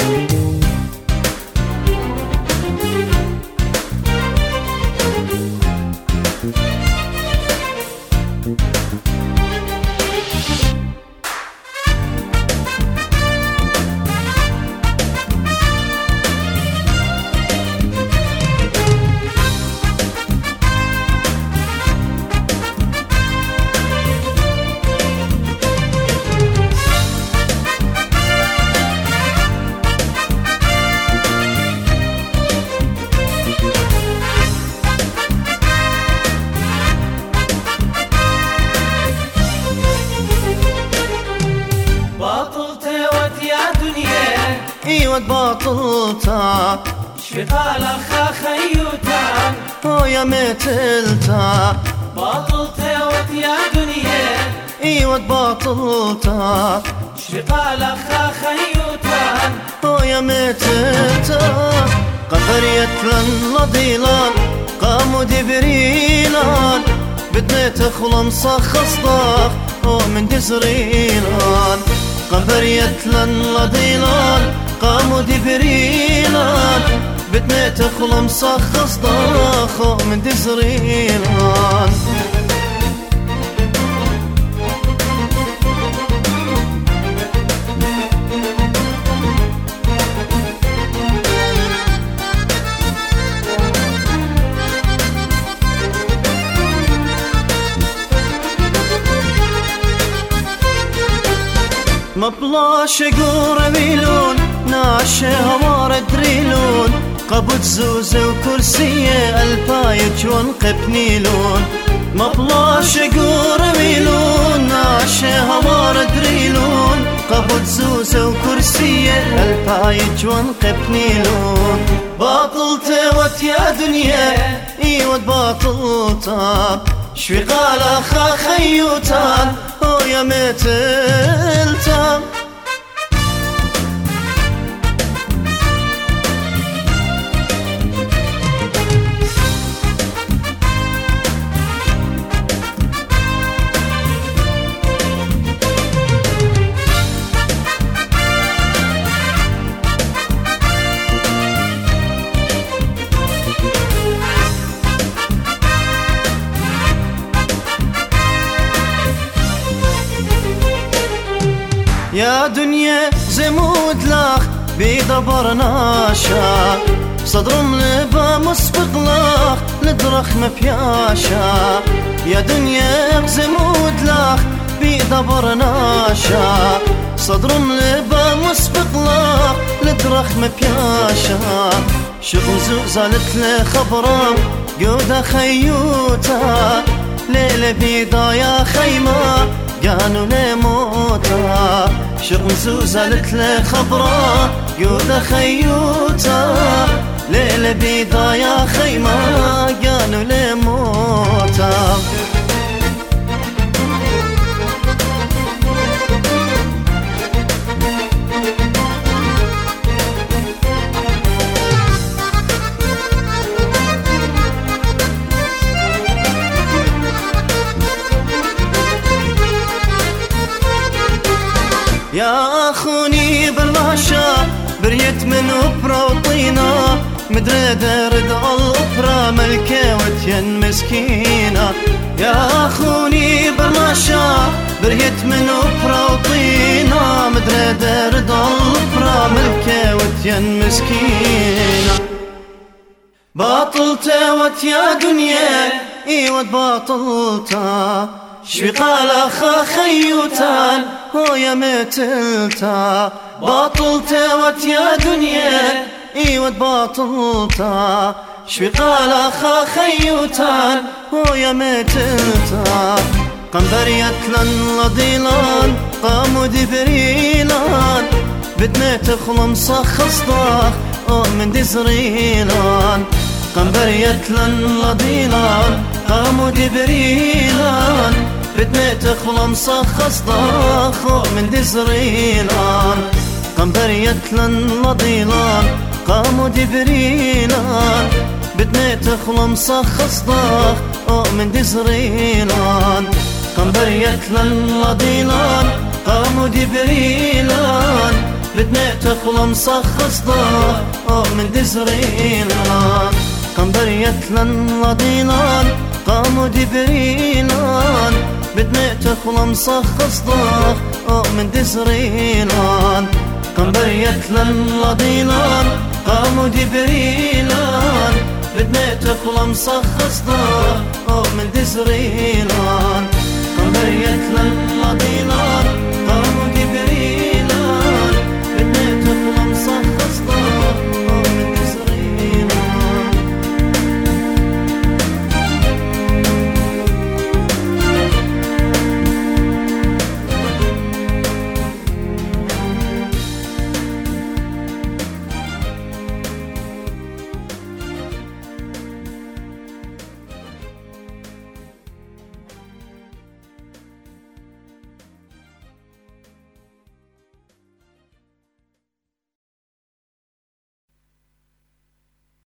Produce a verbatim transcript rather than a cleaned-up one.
ايوه باطلتا شغال الخا خيوتان هو يا متلتا باطلتا ويا دنيا ايوه باطلتا شغال الخا خيوتان هو يا متلتا قبريت لن لضيلان قاموا دبريلان بدنا تخلم صخص ضاخ ومن دزريلان قبريت لن لضيلان قاموا دبريلان بدنا تخلم صخص ضاخ ومن دزريلان مبلاش قور ميلون ناشي هوار دريلون قبض زوزة وكرسية البايج ونقب نيلون مبلاش قور ميلون ناشي هوار دريلون قبض زوزة وكرسية البايج ونقب نيلون باطلت يا دنيا ايوه باطلتا شوي قال اخا خيوتان هو يا متلتا يا دنيا زمود لاخ بيدبر ناشا صدر ملبا مسبق لاخ لدرخ مفياشا يا دنيا زمود لاخ بيدبر ناشا صدر ملبا مسبق لاخ لدرخ مفياشا شغل زالت له خبرام قودة خيوتا ليلة بيضايا خيمة قالوا لموتا شغل زالت له خبرة يودا خيوتا ليلة بيضا يا خيمة قالوا لموتا يا أخوني بالماشا بريت من أبرا وطينا مدري درد الأبرا ملكة وتين مسكينة يا أخوني بالماشا بريت من أبرا وطينا مدري درد الأبرا ملكة وتين مسكينة باطلتا وتيا دنيا ايوه باطلتا شوي قال اخا خيوتان هو يا متلتا باطلتا وتيا دنيا ايوه باطلتا شوي قال اخا خيوتان هو يا متلتا قنبريت لن لضيلان قاموا دبريلان بدنا تخلم صخص ضاخ من دزريلان قنبريت لن لضيلان قاموا دبريلان بدنا تخلم صخص ضاخ من دزريلان قنبريت لن لضيلان قاموا دبريلان بدنا تخلم صخص ضاخ من دزريلان قنبريت لن لضيلان قاموا دبريلان بدميتك ولا مصخص ضه أو من دزريلان قام بريت لن لضيلان قاموا دبريلان بدميتك ولا مصخص ضه أو من دزريلان قام بريت لن لضيلان قاموا دبريلان بدميتك ولا مصخص ضه أو من دزريلان قام بريت لن لضيلان